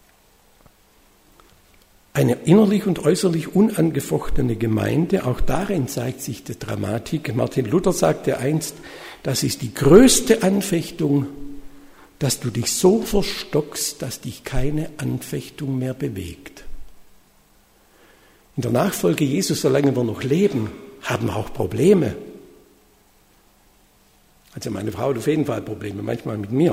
Eine innerlich und äußerlich unangefochtene Gemeinde, auch darin zeigt sich die Dramatik. Martin Luther sagte einst, das ist die größte Anfechtung, dass du dich so verstockst, dass dich keine Anfechtung mehr bewegt. In der Nachfolge Jesus, solange wir noch leben, haben wir auch Probleme. Also meine Frau hat auf jeden Fall Probleme, manchmal mit mir.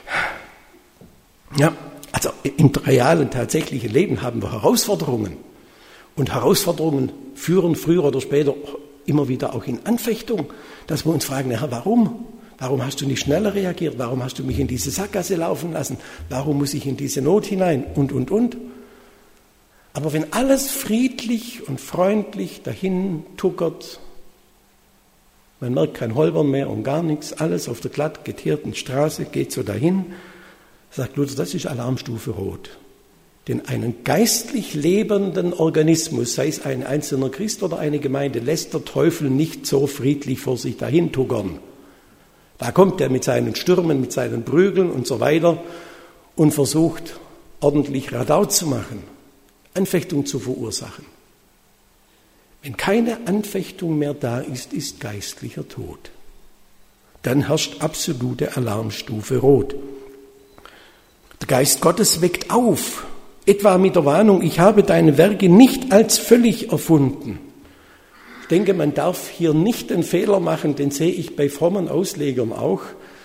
Ja, also im realen, tatsächlichen Leben haben wir Herausforderungen. Und Herausforderungen führen früher oder später immer wieder auch in Anfechtung, dass wir uns fragen, Herr, warum? Warum hast du nicht schneller reagiert? Warum hast du mich in diese Sackgasse laufen lassen? Warum muss ich in diese Not hinein? Und. Aber wenn alles friedlich und freundlich dahin tuckert, man merkt kein Holpern mehr und gar nichts, alles auf der glatt geteerten Straße geht so dahin, sagt Luther, das ist Alarmstufe Rot. Denn einen geistlich lebenden Organismus, sei es ein einzelner Christ oder eine Gemeinde, lässt der Teufel nicht so friedlich vor sich dahin tuckern. Da kommt er mit seinen Stürmen, mit seinen Prügeln und so weiter und versucht ordentlich Radau zu machen. Anfechtung zu verursachen. Wenn keine Anfechtung mehr da ist, ist geistlicher Tod. Dann herrscht absolute Alarmstufe Rot. Der Geist Gottes weckt auf, etwa mit der Warnung, ich habe deine Werke nicht als völlig erfunden. Ich denke, man darf hier nicht den Fehler machen, den sehe ich bei frommen Auslegern auch,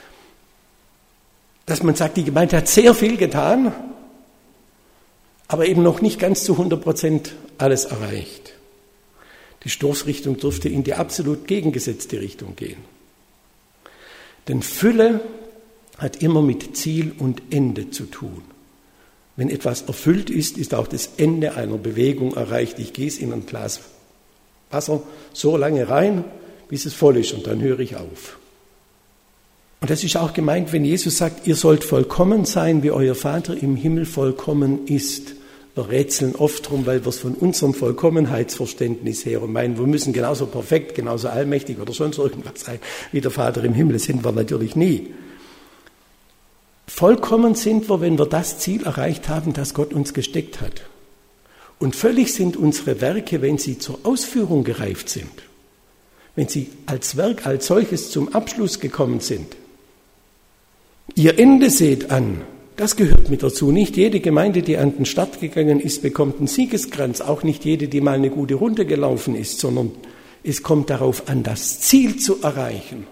dass man sagt, die Gemeinde hat sehr viel getan, aber eben noch nicht ganz zu 100% alles erreicht. Die Stoßrichtung dürfte in die absolut gegengesetzte Richtung gehen. Denn Fülle hat immer mit Ziel und Ende zu tun. Wenn etwas erfüllt ist, ist auch das Ende einer Bewegung erreicht. Ich gieße in ein Glas Wasser so lange rein, bis es voll ist und dann höre ich auf. Und das ist auch gemeint, wenn Jesus sagt, ihr sollt vollkommen sein, wie euer Vater im Himmel vollkommen ist. Wir rätseln oft drum, weil wir es von unserem Vollkommenheitsverständnis her und meinen, wir müssen genauso perfekt, genauso allmächtig oder sonst irgendwas sein wie der Vater im Himmel. Das sind wir natürlich nie. Vollkommen sind wir, wenn wir das Ziel erreicht haben, das Gott uns gesteckt hat. Und völlig sind unsere Werke, wenn sie zur Ausführung gereift sind. Wenn sie als Werk als solches zum Abschluss gekommen sind. Ihr Ende seht an. Das gehört mit dazu. Nicht jede Gemeinde, die an den Start gegangen ist, bekommt einen Siegeskranz. Auch nicht jede, die mal eine gute Runde gelaufen ist, sondern es kommt darauf an, das Ziel zu erreichen.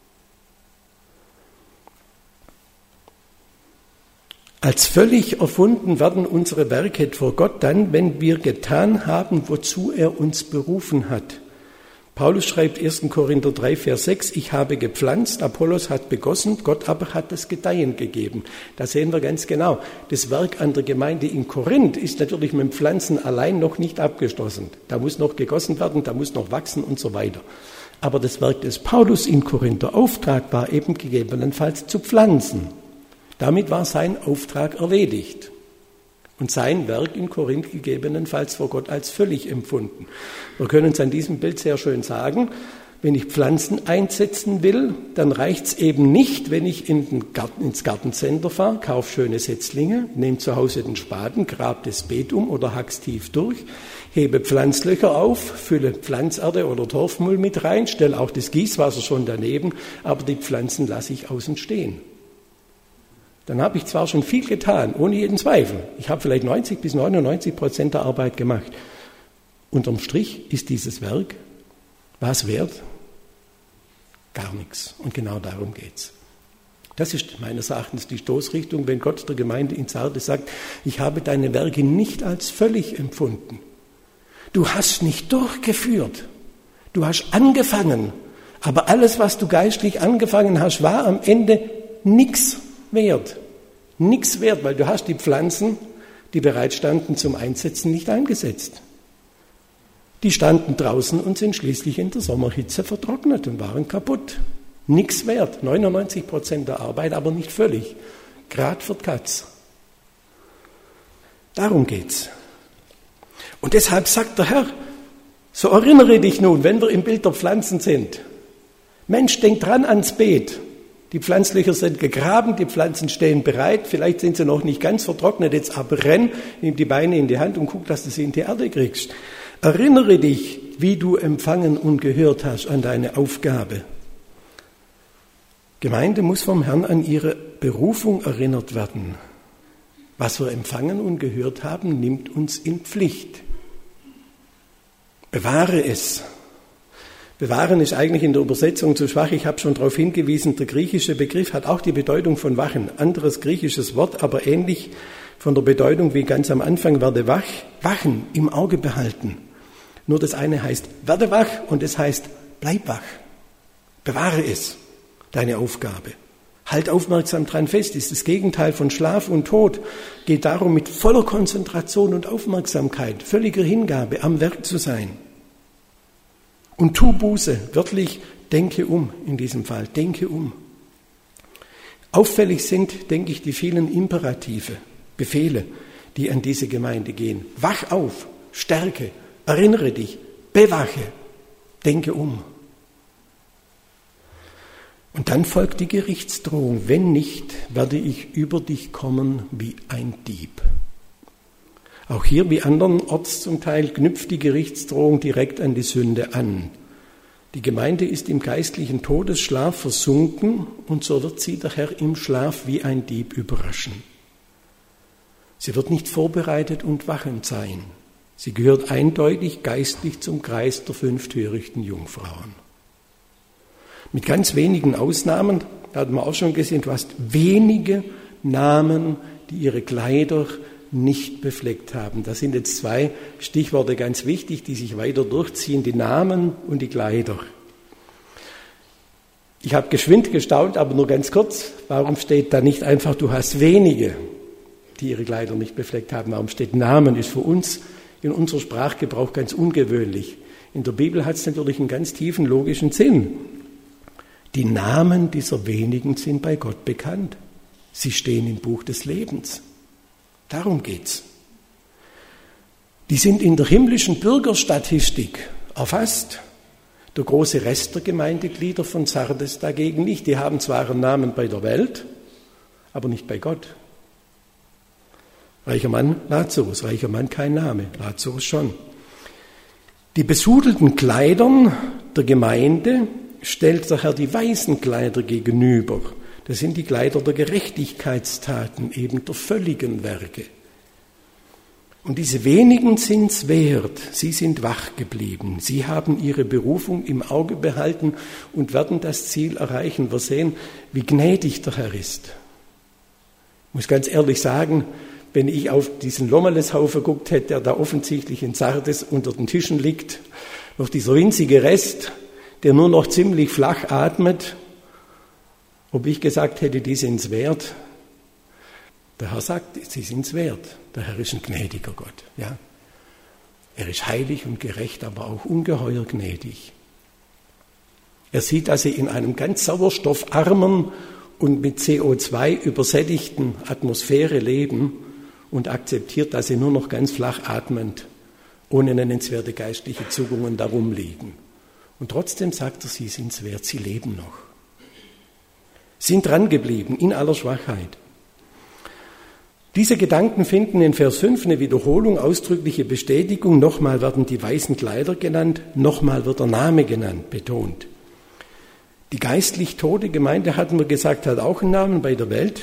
Als völlig erfunden werden unsere Werke vor Gott dann, wenn wir getan haben, wozu er uns berufen hat. Paulus schreibt 1. Korinther 3, Vers 6, ich habe gepflanzt, Apollos hat begossen, Gott aber hat das Gedeihen gegeben. Da sehen wir ganz genau, das Werk an der Gemeinde in Korinth ist natürlich mit dem Pflanzen allein noch nicht abgeschlossen. Da muss noch gegossen werden, da muss noch wachsen und so weiter. Aber das Werk des Paulus in Korinth, der Auftrag war eben gegebenenfalls zu pflanzen. Damit war sein Auftrag erledigt. Und sein Werk in Korinth gegebenenfalls vor Gott als völlig empfunden. Wir können es an diesem Bild sehr schön sagen, wenn ich Pflanzen einsetzen will, dann reicht es eben nicht, wenn ich ins Gartencenter fahre, kaufe schöne Setzlinge, nehme zu Hause den Spaten, grabe das Beet um oder hack's tief durch, hebe Pflanzlöcher auf, fülle Pflanzerde oder Torfmüll mit rein, stelle auch das Gießwasser schon daneben, aber die Pflanzen lasse ich außen stehen. Dann habe ich zwar schon viel getan, ohne jeden Zweifel. Ich habe vielleicht 90-99% der Arbeit gemacht. Unterm Strich ist dieses Werk was wert? Gar nichts. Und genau darum geht's. Das ist meines Erachtens die Stoßrichtung, wenn Gott der Gemeinde in Sardes sagt, ich habe deine Werke nicht als völlig empfunden. Du hast nicht durchgeführt. Du hast angefangen. Aber alles, was du geistlich angefangen hast, war am Ende nichts wert. Nichts wert, weil du hast die Pflanzen, die bereit standen zum Einsetzen, nicht eingesetzt. Die standen draußen und sind schließlich in der Sommerhitze vertrocknet und waren kaputt. Nichts wert, 99% der Arbeit, aber nicht völlig. Grad für die Katz. Darum geht's. Und deshalb sagt der Herr, so erinnere dich nun, wenn wir im Bild der Pflanzen sind. Mensch, denk dran ans Beet. Die Pflanzlöcher sind gegraben, die Pflanzen stehen bereit, vielleicht sind sie noch nicht ganz vertrocknet, jetzt aber renn, nimm die Beine in die Hand und guck, dass du sie in die Erde kriegst. Erinnere dich, wie du empfangen und gehört hast an deine Aufgabe. Gemeinde muss vom Herrn an ihre Berufung erinnert werden. Was wir empfangen und gehört haben, nimmt uns in Pflicht. Bewahre es. Bewahren ist eigentlich in der Übersetzung zu schwach. Ich habe schon darauf hingewiesen, der griechische Begriff hat auch die Bedeutung von wachen. Anderes griechisches Wort, aber ähnlich von der Bedeutung wie ganz am Anfang, werde wach, wachen, im Auge behalten. Nur das eine heißt, werde wach und das heißt, bleib wach. Bewahre es, deine Aufgabe. Halt aufmerksam dran fest, ist das Gegenteil von Schlaf und Tod. Geht darum, mit voller Konzentration und Aufmerksamkeit, völliger Hingabe am Werk zu sein. Und tu Buße, wörtlich, denke um in diesem Fall, denke um. Auffällig sind, denke ich, die vielen Imperative, Befehle, die an diese Gemeinde gehen. Wach auf, stärke, erinnere dich, bewache, denke um. Und dann folgt die Gerichtsdrohung, wenn nicht, werde ich über dich kommen wie ein Dieb. Auch hier, wie andernorts zum Teil, knüpft die Gerichtsdrohung direkt an die Sünde an. Die Gemeinde ist im geistlichen Todesschlaf versunken und so wird sie der Herr im Schlaf wie ein Dieb überraschen. Sie wird nicht vorbereitet und wachend sein. Sie gehört eindeutig geistlich zum Kreis der 5 törichten Jungfrauen. Mit ganz wenigen Ausnahmen, da hat man auch schon gesehen, du hast wenige Namen, die ihre Kleider nicht befleckt haben. Das sind jetzt 2 Stichworte ganz wichtig, die sich weiter durchziehen, die Namen und die Kleider. Ich habe geschwind gestaunt, aber nur ganz kurz. Warum steht da nicht einfach, du hast wenige, die ihre Kleider nicht befleckt haben? Warum steht Namen? Ist für uns in unserem Sprachgebrauch ganz ungewöhnlich. In der Bibel hat es natürlich einen ganz tiefen logischen Sinn. Die Namen dieser wenigen sind bei Gott bekannt. Sie stehen im Buch des Lebens. Darum geht's. Die sind in der himmlischen Bürgerstatistik erfasst. Der große Rest der Gemeindeglieder von Sardes dagegen nicht. Die haben zwar einen Namen bei der Welt, aber nicht bei Gott. Reicher Mann, Lazarus. Reicher Mann, kein Name. Lazarus schon. Die besudelten Kleidern der Gemeinde stellt der Herr die weißen Kleider gegenüber. Das sind die Kleider der Gerechtigkeitstaten, eben der völligen Werke. Und diese wenigen sind's wert. Sie sind wach geblieben. Sie haben ihre Berufung im Auge behalten und werden das Ziel erreichen. Wir sehen, wie gnädig der Herr ist. Ich muss ganz ehrlich sagen, wenn ich auf diesen Lommeleshaufen geguckt hätte, der da offensichtlich in Sardes unter den Tischen liegt, noch dieser winzige Rest, der nur noch ziemlich flach atmet, ob ich gesagt hätte, die sind's wert? Der Herr sagt, sie sind's wert. Der Herr ist ein gnädiger Gott. Ja? Er ist heilig und gerecht, aber auch ungeheuer gnädig. Er sieht, dass sie in einem ganz sauerstoffarmen und mit CO2 übersättigten Atmosphäre leben und akzeptiert, dass sie nur noch ganz flach atmend, ohne nennenswerte geistliche Zugungen darum liegen. Und trotzdem sagt er, sie sind's wert, sie leben noch. Sind dran geblieben in aller Schwachheit. Diese Gedanken finden in Vers 5 eine Wiederholung, ausdrückliche Bestätigung. Nochmal werden die weißen Kleider genannt, nochmal wird der Name genannt, betont. Die geistlich tote Gemeinde, hatten wir gesagt, hat auch einen Namen bei der Welt.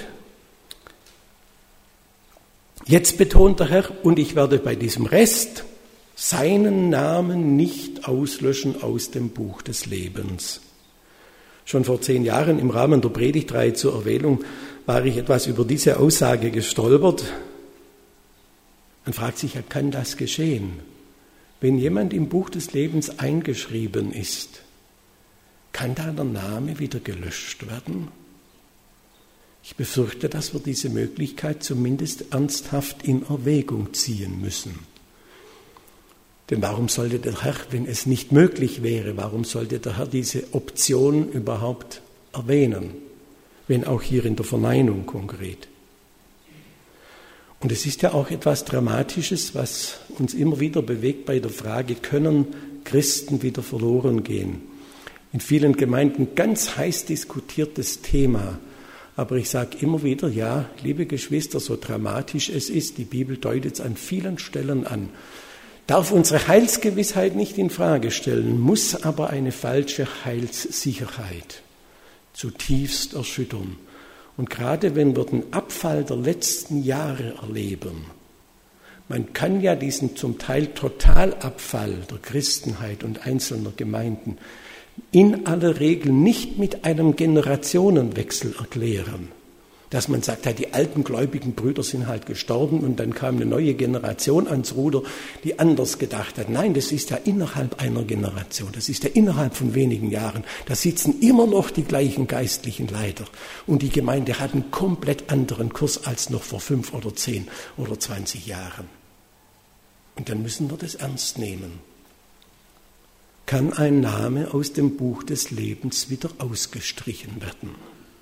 Jetzt betont der Herr, und ich werde bei diesem Rest seinen Namen nicht auslöschen aus dem Buch des Lebens. Schon vor 10 Jahren im Rahmen der Predigtreihe zur Erwählung war ich etwas über diese Aussage gestolpert. Man fragt sich, kann das geschehen? Wenn jemand im Buch des Lebens eingeschrieben ist, kann da der Name wieder gelöscht werden? Ich befürchte, dass wir diese Möglichkeit zumindest ernsthaft in Erwägung ziehen müssen. Denn warum sollte der Herr, wenn es nicht möglich wäre, warum sollte der Herr diese Option überhaupt erwähnen? Wenn auch hier in der Verneinung konkret. Und es ist ja auch etwas Dramatisches, was uns immer wieder bewegt bei der Frage, können Christen wieder verloren gehen? In vielen Gemeinden ganz heiß diskutiertes Thema. Aber ich sage immer wieder, ja, liebe Geschwister, so dramatisch es ist, die Bibel deutet es an vielen Stellen an, darf unsere Heilsgewissheit nicht in Frage stellen, muss aber eine falsche Heilssicherheit zutiefst erschüttern. Und gerade wenn wir den Abfall der letzten Jahre erleben, man kann ja diesen zum Teil Totalabfall der Christenheit und einzelner Gemeinden in aller Regel nicht mit einem Generationenwechsel erklären. Dass man sagt, ja, die alten gläubigen Brüder sind halt gestorben und dann kam eine neue Generation ans Ruder, die anders gedacht hat. Nein, das ist ja innerhalb einer Generation, das ist ja innerhalb von wenigen Jahren. Da sitzen immer noch die gleichen geistlichen Leiter und die Gemeinde hat einen komplett anderen Kurs als noch vor 5 oder 10 oder 20 Jahren. Und dann müssen wir das ernst nehmen. Kann ein Name aus dem Buch des Lebens wieder ausgestrichen werden?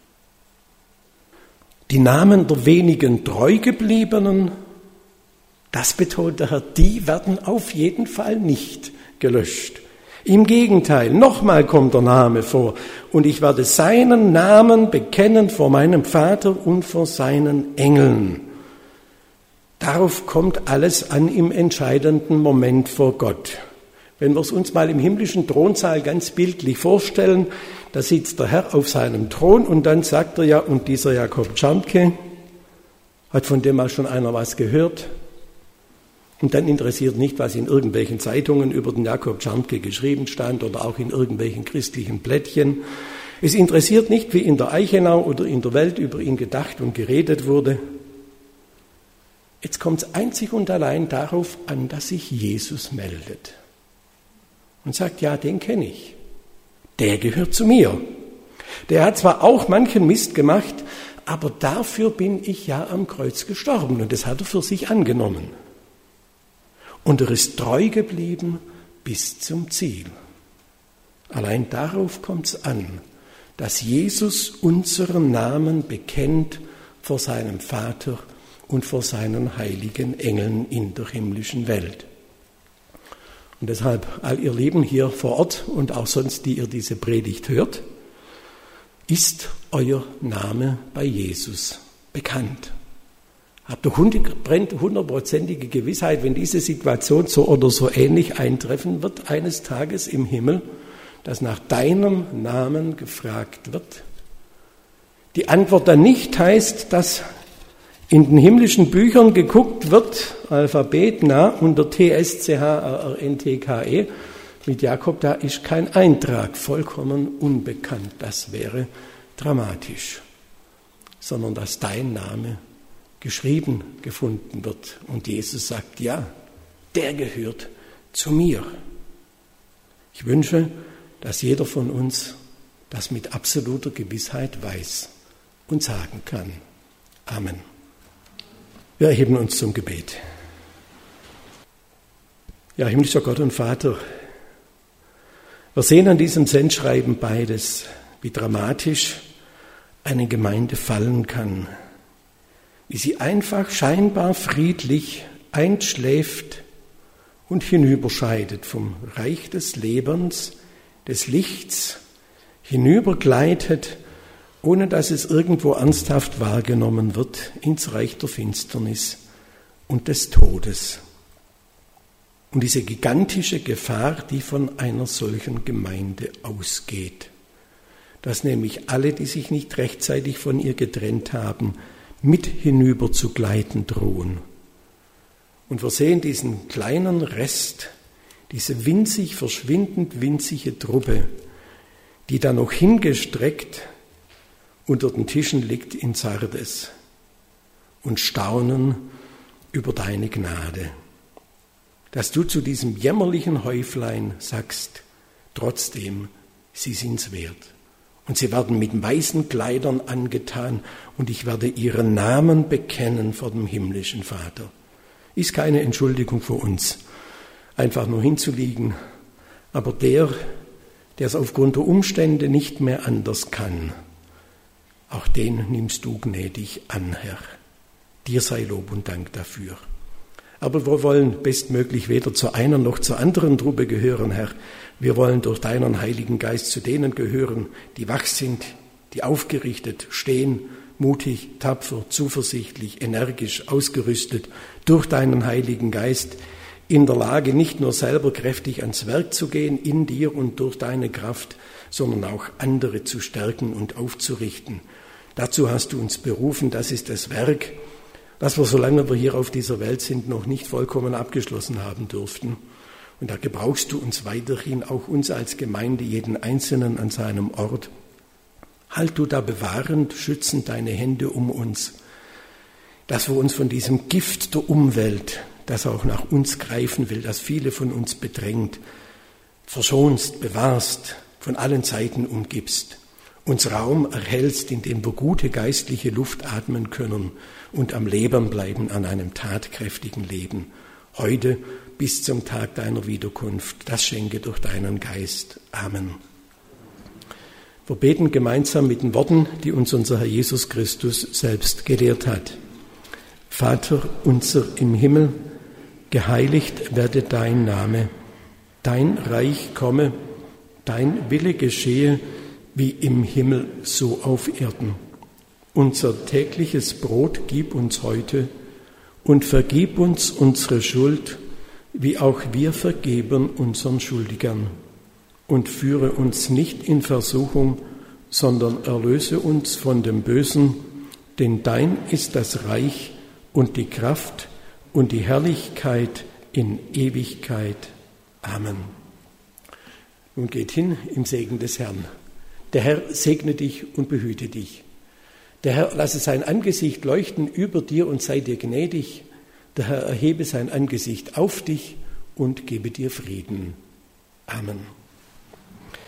Die Namen der wenigen Treugebliebenen, das betont der Herr, die werden auf jeden Fall nicht gelöscht. Im Gegenteil, nochmal kommt der Name vor. Und ich werde seinen Namen bekennen vor meinem Vater und vor seinen Engeln. Darauf kommt alles an im entscheidenden Moment vor Gott. Wenn wir es uns mal im himmlischen Thronsaal ganz bildlich vorstellen, da sitzt der Herr auf seinem Thron und dann sagt er ja, und dieser Jakob Czarnke, hat von dem mal schon einer was gehört? Und dann interessiert nicht, was in irgendwelchen Zeitungen über den Jakob Czarnke geschrieben stand oder auch in irgendwelchen christlichen Blättchen. Es interessiert nicht, wie in der Eichenau oder in der Welt über ihn gedacht und geredet wurde. Jetzt kommt es einzig und allein darauf an, dass sich Jesus meldet und sagt, ja, den kenne ich. Der gehört zu mir. Der hat zwar auch manchen Mist gemacht, aber dafür bin ich ja am Kreuz gestorben und das hat er für sich angenommen. Und er ist treu geblieben bis zum Ziel. Allein darauf kommt es an, dass Jesus unseren Namen bekennt vor seinem Vater und vor seinen heiligen Engeln in der himmlischen Welt. Und deshalb, all ihr Lieben hier vor Ort und auch sonst, die ihr diese Predigt hört, ist euer Name bei Jesus bekannt. Habt ihr hundertprozentige Gewissheit, wenn diese Situation so oder so ähnlich eintreffen wird, eines Tages im Himmel, dass nach deinem Namen gefragt wird? Die Antwort dann nicht heißt, dass in den himmlischen Büchern geguckt wird, alphabetnah unter TSCHRNTKE, mit Jakob, da ist kein Eintrag, vollkommen unbekannt, das wäre dramatisch, sondern dass dein Name geschrieben gefunden wird. Und Jesus sagt, ja, der gehört zu mir. Ich wünsche, dass jeder von uns das mit absoluter Gewissheit weiß und sagen kann. Amen. Wir erheben uns zum Gebet. Ja, himmlischer Gott und Vater, wir sehen an diesem Sendschreiben beides, wie dramatisch eine Gemeinde fallen kann, wie sie einfach scheinbar friedlich einschläft und hinüberscheidet vom Reich des Lebens, des Lichts, hinübergleitet, ohne dass es irgendwo ernsthaft wahrgenommen wird, ins Reich der Finsternis und des Todes. Und diese gigantische Gefahr, die von einer solchen Gemeinde ausgeht, dass nämlich alle, die sich nicht rechtzeitig von ihr getrennt haben, mit hinüber zu gleiten drohen. Und wir sehen diesen kleinen Rest, diese winzig, verschwindend winzige Truppe, die da noch hingestreckt unter den Tischen liegt in Sardes und staunen über deine Gnade, dass du zu diesem jämmerlichen Häuflein sagst, trotzdem, sie sind's wert. Und sie werden mit weißen Kleidern angetan und ich werde ihren Namen bekennen vor dem himmlischen Vater. Ist keine Entschuldigung für uns, einfach nur hinzuliegen, aber der es aufgrund der Umstände nicht mehr anders kann, auch den nimmst du gnädig an, Herr. Dir sei Lob und Dank dafür. Aber wir wollen bestmöglich weder zu einer noch zur anderen Truppe gehören, Herr. Wir wollen durch deinen Heiligen Geist zu denen gehören, die wach sind, die aufgerichtet stehen, mutig, tapfer, zuversichtlich, energisch, ausgerüstet, durch deinen Heiligen Geist, in der Lage, nicht nur selber kräftig ans Werk zu gehen, in dir und durch deine Kraft, sondern auch andere zu stärken und aufzurichten. Dazu hast du uns berufen, das ist das Werk, das wir, solange wir hier auf dieser Welt sind, noch nicht vollkommen abgeschlossen haben durften. Und da gebrauchst du uns weiterhin, auch uns als Gemeinde, jeden Einzelnen an seinem Ort. Halt du da bewahrend, schützend deine Hände um uns, dass wir uns von diesem Gift der Umwelt, das auch nach uns greifen will, das viele von uns bedrängt, verschonst, bewahrst, von allen Seiten umgibst, uns Raum erhältst, in dem wir gute geistliche Luft atmen können und am Leben bleiben an einem tatkräftigen Leben. Heute bis zum Tag deiner Wiederkunft, das schenke durch deinen Geist. Amen. Wir beten gemeinsam mit den Worten, die uns unser Herr Jesus Christus selbst gelehrt hat. Vater unser im Himmel, geheiligt werde dein Name, dein Reich komme, dein Wille geschehe, wie im Himmel, so auf Erden. Unser tägliches Brot gib uns heute und vergib uns unsere Schuld, wie auch wir vergeben unseren Schuldigern. Und führe uns nicht in Versuchung, sondern erlöse uns von dem Bösen, denn dein ist das Reich und die Kraft und die Herrlichkeit in Ewigkeit. Amen. Nun geht hin im Segen des Herrn. Der Herr segne dich und behüte dich. Der Herr lasse sein Angesicht leuchten über dir und sei dir gnädig. Der Herr erhebe sein Angesicht auf dich und gebe dir Frieden. Amen.